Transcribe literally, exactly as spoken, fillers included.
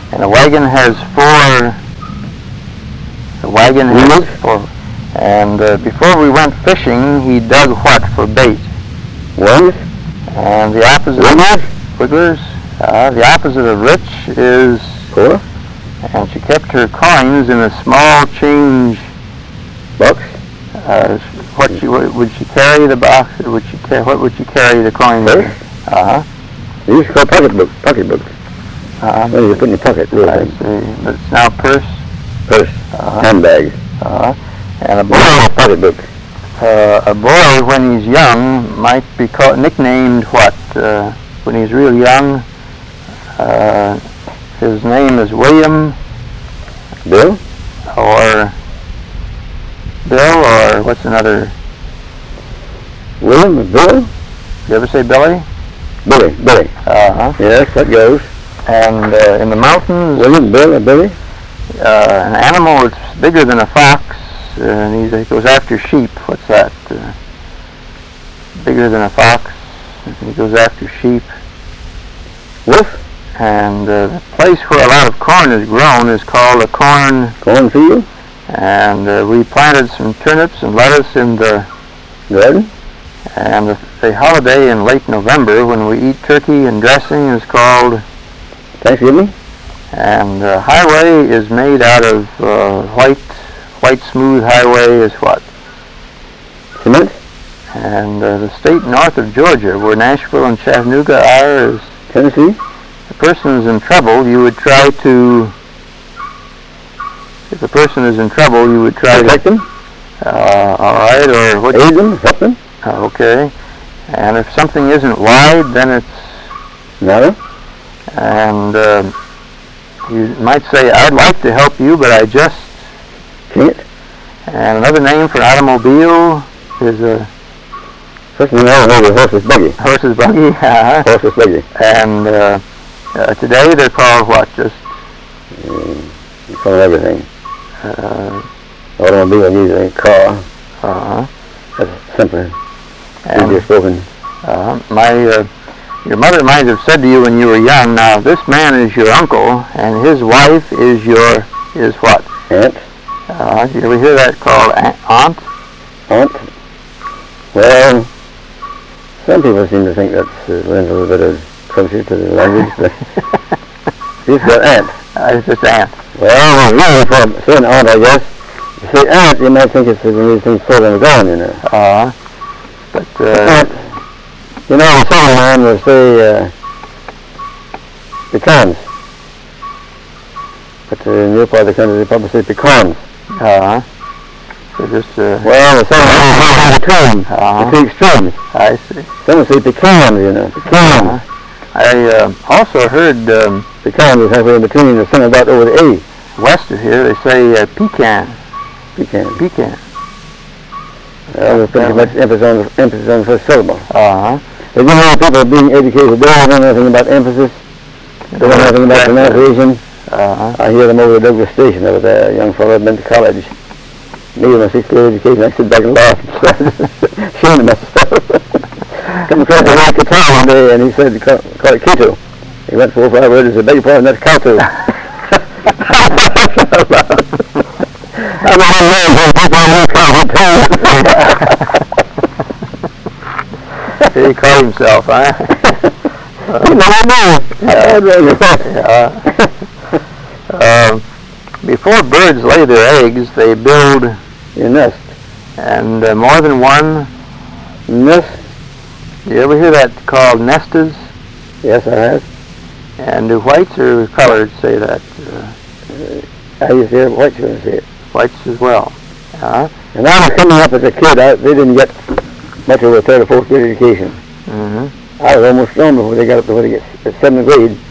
And the wagon has four. The wagon has Wheels? four. And uh, before we went fishing, he dug what for bait? Worms? And the opposite Wigglers? of wigglers. Uh, the opposite of rich is Poor? and she kept her coins in a small change Box? Uh, what she would, would she carry the box? Or would she ca- what would she carry the coins in? Purse? Uh huh. They used to call pocket book, pocket books. Uh When you put in your pocket, huh. little I thing. see. But it's now purse. Purse, Uh handbag, huh. And a boy, oh, pocket book. uh, a boy when he's young might be called nicknamed what? Uh, when he's real young, uh, his name is William Bill? or Bill or what's another? William? Bill? You ever say Billy? Billy, Billy. Uh huh. Yes, that goes. And uh, in the mountains, William, Bill, or Billy? uh, an animal that's bigger than a fox, uh, and he's, he goes after sheep. What's that? Uh, bigger than a fox, and he goes after sheep. Wolf? And uh, the place where a lot of corn is grown is called a corn. Cornfield? And uh, we planted some turnips and lettuce in the. Garden? And the, the holiday in late November when we eat turkey and dressing is called. Thanksgiving? And uh, highway is made out of uh, white, white smooth highway is what? Cement? And uh, the state north of Georgia, where Nashville and Chattanooga are, is Tennessee? if a person is in trouble, you would try to. If a person is in trouble, you would try Protect to. them? Uh, all right, or what? Aid them? Help them? Uh, okay. And if something isn't wide, then it's. Narrow? And uh, you might say, I'd like to help you, but I just. Can't? And another name for an automobile is a First thing I know is a horse's buggy. horse's buggy. uh-huh. Horse's buggy. And uh, uh, today they're called what? Just Mm, you call it everything. uh, Automobile, usually car. uh-huh. That's simpler. And Easier spoken. uh, my uh, your mother might have said to you when you were young. Now this man is your uncle, and his wife is your is what? Aunt? Uh, did you ever hear that called a- aunt? Aunt? Well, some people seem to think that's uh, lends a little bit of closer to the language, but she's got aunt. Uh, it's just aunt. Well, really, for saying aunt, I guess. You say aunt, you might think it's one of these things further than going, you know. Uh, but uh, Aunt, you know, the southern man will say uh, pecans. But uh, in your part of the country, they probably say pecans. uh, so just uh, Well, the southern man will have the term, uh, the two extremes. I see. Some will say pecans, you know, pecans. Uh, I uh, also heard um, Pecan is halfway in between. There's something about over the A. west of here they say uh, pecan. Pecan. Pecan. Well, there's pretty much emphasis on, the, emphasis on the first syllable. Uh huh. But you know, people being educated, they don't know anything about emphasis. They don't know anything about pronunciation. Uh huh. I hear them over at Douglas Station. There was a young fellow that went to college. Me with my sixth grade education, I sit back and laugh and started showing myself. Come across the right guitar one day, and he said, call, call it Kito. He went four or five words and said, beg your pardon, that's Kato. I'm a little man who people on He called himself, huh? uh, um, before birds lay their eggs, they build Your nest. and uh, more than one. Nest? You ever hear that called nestas? Yes, I have. And do whites or colored say that? Uh, I used to hear white children say it. whites as well. Uh, And I was coming up as a kid, I, they didn't get much of a third or fourth grade education. mm-hmm. I was almost gone before they got up to where they get to seventh grade.